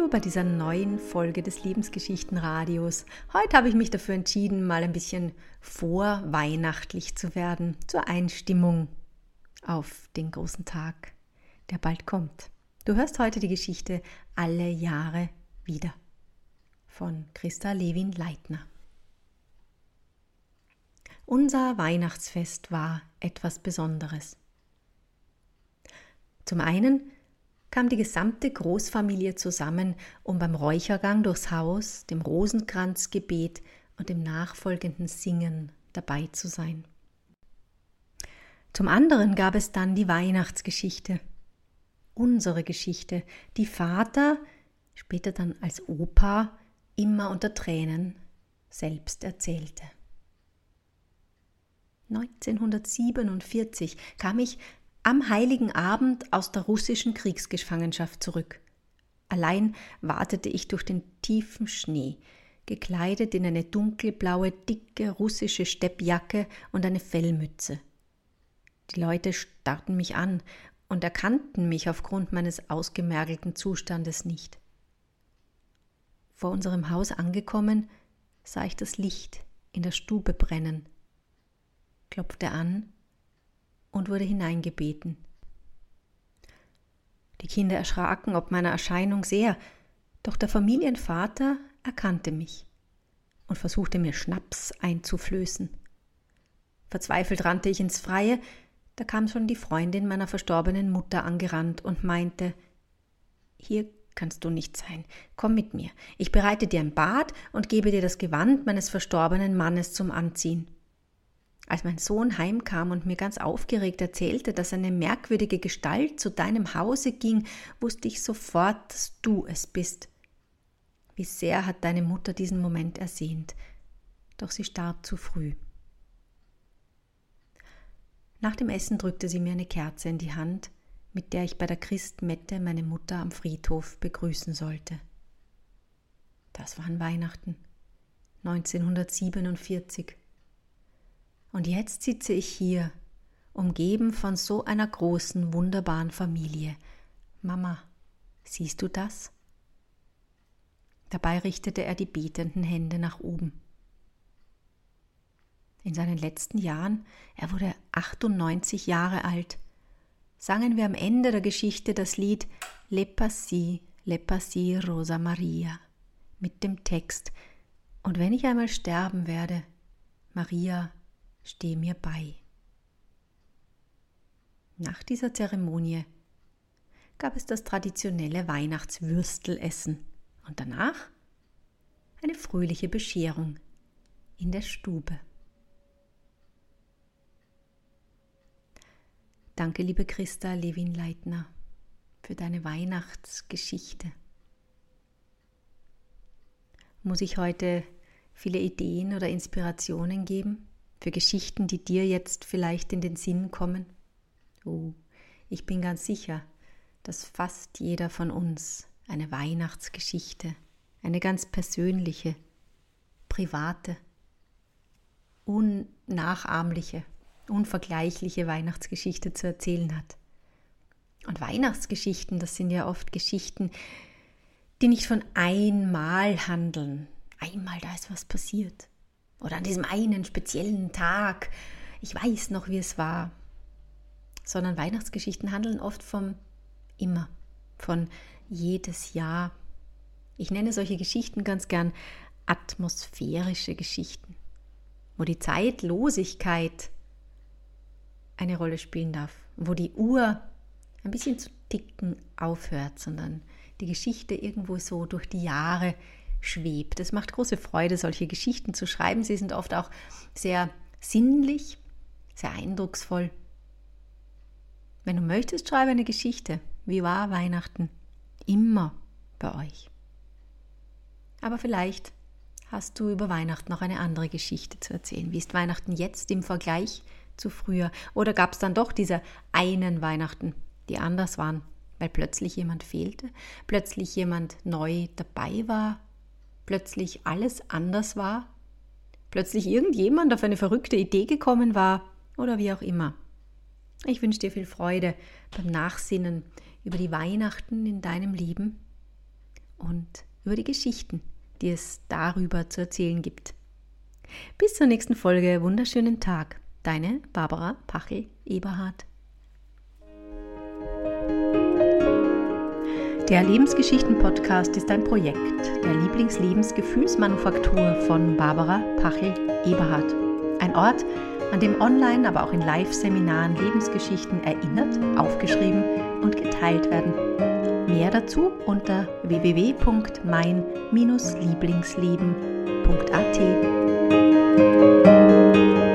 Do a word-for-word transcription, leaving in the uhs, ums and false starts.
Hallo bei dieser neuen Folge des Lebensgeschichtenradios. Heute habe ich mich dafür entschieden, mal ein bisschen vorweihnachtlich zu werden, zur Einstimmung auf den großen Tag, der bald kommt. Du hörst heute die Geschichte Alle Jahre wieder von Christa Lewin-Leitner. Unser Weihnachtsfest war etwas Besonderes. Zum einen kam die gesamte Großfamilie zusammen, um beim Räuchergang durchs Haus, dem Rosenkranzgebet und dem nachfolgenden Singen dabei zu sein. Zum anderen gab es dann die Weihnachtsgeschichte, unsere Geschichte, die Vater, später dann als Opa, immer unter Tränen selbst erzählte. neunzehnhundertsiebenundvierzig kam ich am Heiligen Abend aus der russischen Kriegsgefangenschaft zurück. Allein watete ich durch den tiefen Schnee, gekleidet in eine dunkelblaue, dicke russische Steppjacke und eine Fellmütze. Die Leute starrten mich an und erkannten mich aufgrund meines ausgemergelten Zustandes nicht. Vor unserem Haus angekommen, sah ich das Licht in der Stube brennen, klopfte an und wurde hineingebeten. Die Kinder erschraken ob meiner Erscheinung sehr, doch der Familienvater erkannte mich und versuchte mir Schnaps einzuflößen. Verzweifelt rannte ich ins Freie, da kam schon die Freundin meiner verstorbenen Mutter angerannt und meinte: »Hier kannst du nicht sein, komm mit mir, ich bereite dir ein Bad und gebe dir das Gewand meines verstorbenen Mannes zum Anziehen.« Als mein Sohn heimkam und mir ganz aufgeregt erzählte, dass eine merkwürdige Gestalt zu deinem Hause ging, wusste ich sofort, dass du es bist. Wie sehr hat deine Mutter diesen Moment ersehnt, doch sie starb zu früh. Nach dem Essen drückte sie mir eine Kerze in die Hand, mit der ich bei der Christmette meine Mutter am Friedhof begrüßen sollte. Das waren Weihnachten, neunzehnhundertsiebenundvierzig. Und jetzt sitze ich hier, umgeben von so einer großen, wunderbaren Familie. Mama, siehst du das? Dabei richtete er die betenden Hände nach oben. In seinen letzten Jahren, er wurde achtundneunzig Jahre alt, sangen wir am Ende der Geschichte das Lied Le Passy, Le Passy, Rosa Maria mit dem Text: Und wenn ich einmal sterben werde, Maria, steh mir bei. Nach dieser Zeremonie gab es das traditionelle Weihnachtswürstelessen und danach eine fröhliche Bescherung in der Stube. Danke, liebe Christa Lewin-Leitner, für deine Weihnachtsgeschichte. Muss ich heute viele Ideen oder Inspirationen geben für Geschichten, die dir jetzt vielleicht in den Sinn kommen? Oh, ich bin ganz sicher, dass fast jeder von uns eine Weihnachtsgeschichte, eine ganz persönliche, private, unnachahmliche, unvergleichliche Weihnachtsgeschichte zu erzählen hat. Und Weihnachtsgeschichten, das sind ja oft Geschichten, die nicht von einmal handeln. Einmal, da ist was passiert. Oder an diesem einen speziellen Tag, ich weiß noch, wie es war. Sondern Weihnachtsgeschichten handeln oft vom immer, von jedes Jahr. Ich nenne solche Geschichten ganz gern atmosphärische Geschichten, wo die Zeitlosigkeit eine Rolle spielen darf, wo die Uhr ein bisschen zu ticken aufhört, sondern die Geschichte irgendwo so durch die Jahre schwebt. Es macht große Freude, solche Geschichten zu schreiben. Sie sind oft auch sehr sinnlich, sehr eindrucksvoll. Wenn du möchtest, schreibe eine Geschichte. Wie war Weihnachten? Immer bei euch. Aber vielleicht hast du über Weihnachten noch eine andere Geschichte zu erzählen. Wie ist Weihnachten jetzt im Vergleich zu früher? Oder gab es dann doch diese einen Weihnachten, die anders waren, weil plötzlich jemand fehlte, plötzlich jemand neu dabei war, plötzlich alles anders war, plötzlich irgendjemand auf eine verrückte Idee gekommen war oder wie auch immer. Ich wünsche dir viel Freude beim Nachsinnen über die Weihnachten in deinem Leben und über die Geschichten, die es darüber zu erzählen gibt. Bis zur nächsten Folge, wunderschönen Tag. Deine Barbara Pachel-Eberhardt. Der Lebensgeschichten-Podcast ist ein Projekt der Lieblingslebensgefühlsmanufaktur von Barbara Pachel-Eberhardt. Ein Ort, an dem online, aber auch in Live-Seminaren Lebensgeschichten erinnert, aufgeschrieben und geteilt werden. Mehr dazu unter w w w punkt mein Lieblingsleben punkt a t.